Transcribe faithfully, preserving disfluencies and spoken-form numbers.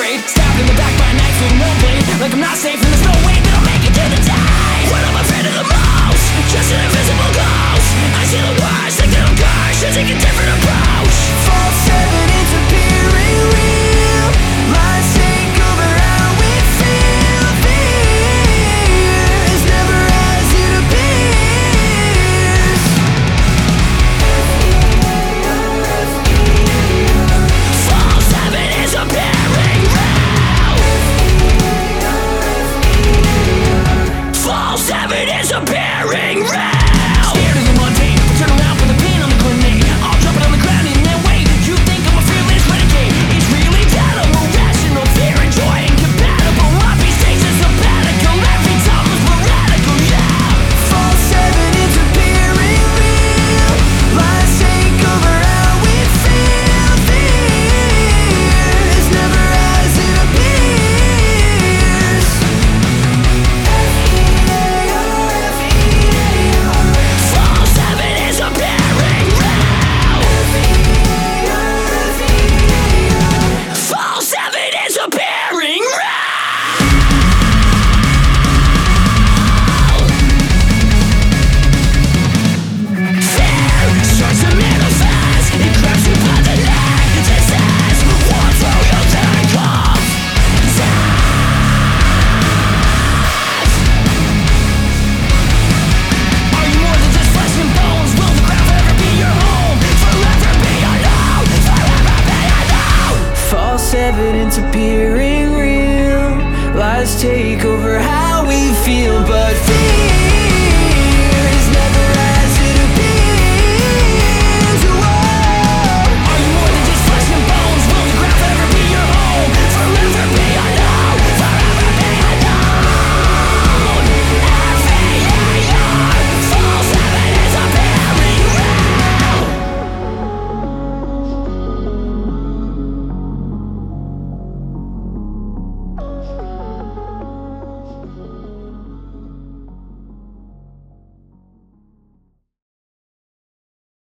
afraid. Stabbed in the back by a knife with no blade. Like I'm not safe and there's no way that I'll make it to the day. What I'm afraid of the most, just an invisible ghost. I see the worst, think that I'm cursed. Should take a different approach. False evidence appearing real. Lies take over how we feel. Fear is never as it appears. False evidence appearing real. False evidence appearing real. Scared of the mundane, but turn around for the pin on the grenade. I'll drop it on the ground and then wait. You think I'm a fearless renegade? It's really that I'm irrational, fear and joy incompatible. My stage is sabbatical, every time was radical, yeah. False evidence appearing real. Lies take over how we feel. Fear is never as it appears. False evidence appearing real. False evidence appearing real. Fear starts to manifest. It grabs you by the neck. It says, "What will you think of death?" Are you more than just flesh and bones? Will the ground forever be your home? Forever be alone. Forever be alone. False evidence appearing real. Lies take over how we feel, but fear